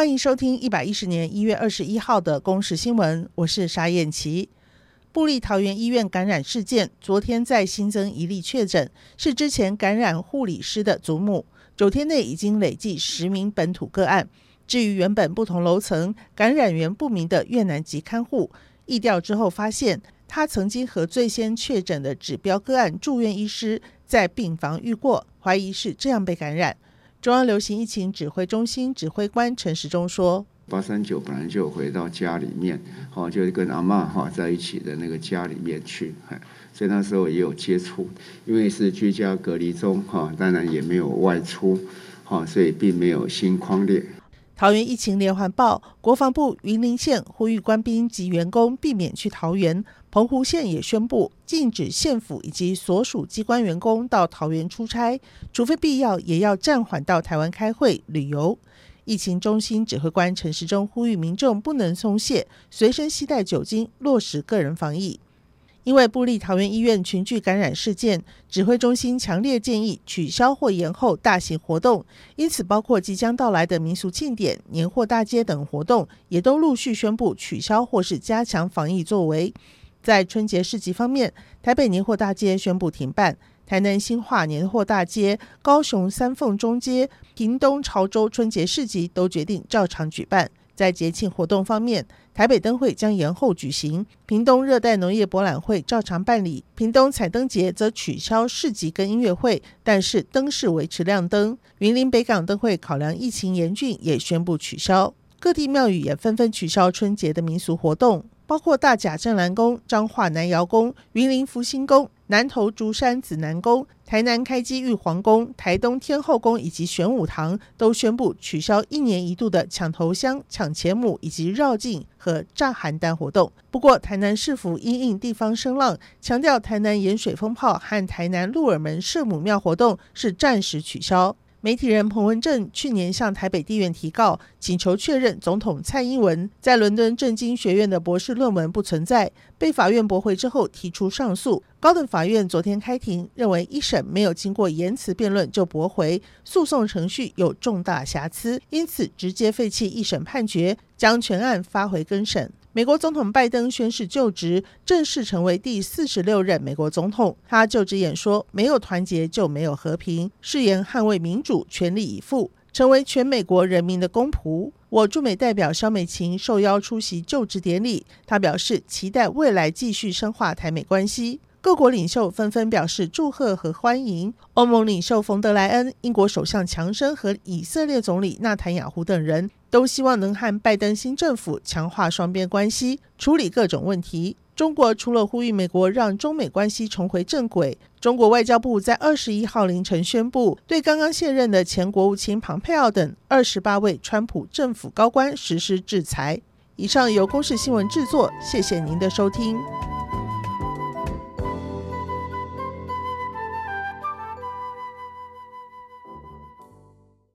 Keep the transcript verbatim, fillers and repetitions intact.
欢迎收听一百一十年一月二十一号的公视新闻，我是沙燕琪。部立桃园医院感染事件，昨天再新增一例确诊，是之前感染护理师的祖母，九天内已经累计十名本土个案。至于原本不同楼层感染源不明的越南籍看护，疫调之后发现，他曾经和最先确诊的指标个案住院医师在病房遇过，怀疑是这样被感染。中央流行疫情指挥中心指挥官陈时中说， 八三九本来就回到家里面，就跟阿嬷在一起的那个家里面去，所以那时候也有接触，因为是居家隔离中，当然也没有外出，所以并没有新匡列。 桃园疫情连环爆，国防部云林县呼吁官兵及员工避免去桃园，澎湖县也宣布禁止县府以及所属机关员工到桃园出差，除非必要也要暂缓到台湾开会旅游。疫情中心指挥官陈时中呼吁民众不能松懈，随身携带酒精，落实个人防疫。因为部立桃园医院群聚感染事件，指挥中心强烈建议取消或延后大型活动，因此包括即将到来的民俗庆典、年货大街等活动，也都陆续宣布取消或是加强防疫作为。在春节市集方面，台北年货大街宣布停办，台南新化年货大街、高雄三凤中街、屏东潮州春节市集都决定照常举办。在节庆活动方面，台北灯会将延后举行，屏东热带农业博览会照常办理，屏东彩灯节则取消市集跟音乐会，但是灯饰维持亮灯。云林北港灯会考量疫情严峻，也宣布取消。各地庙宇也纷纷取消春节的民俗活动，包括大甲镇澜宫、彰化南瑶宫、云林福星宫、南投竹山紫南宫、台南开基玉皇宫、台东天后宫以及玄武堂都宣布取消一年一度的抢头香、抢钱母以及绕境和炸邯郸活动。不过台南市府因应地方声浪，强调台南盐水风炮和台南鹿耳门圣母庙活动是暂时取消。媒体人彭文正去年向台北地院提告，请求确认总统蔡英文在伦敦政经学院的博士论文不存在，被法院驳回之后提出上诉。高等法院昨天开庭，认为一审没有经过言辞辩论就驳回，诉讼程序有重大瑕疵，因此直接废弃一审判决，将全案发回更审。美国总统拜登宣誓就职，正式成为第四十六任美国总统。他就职演说，没有团结就没有和平，誓言捍卫民主，全力以赴，成为全美国人民的公仆。我驻美代表萧美琴受邀出席就职典礼，他表示期待未来继续深化台美关系。各国领袖纷纷表示祝贺和欢迎。欧盟领袖冯德莱恩、英国首相强生和以色列总理纳坦雅胡等人都希望能和拜登新政府强化双边关系，处理各种问题。中国除了呼吁美国让中美关系重回正轨，中国外交部在二十一号凌晨宣布，对刚刚卸任的前国务卿庞佩奥等二十八位川普政府高官实施制裁。以上由公视新闻制作，谢谢您的收听。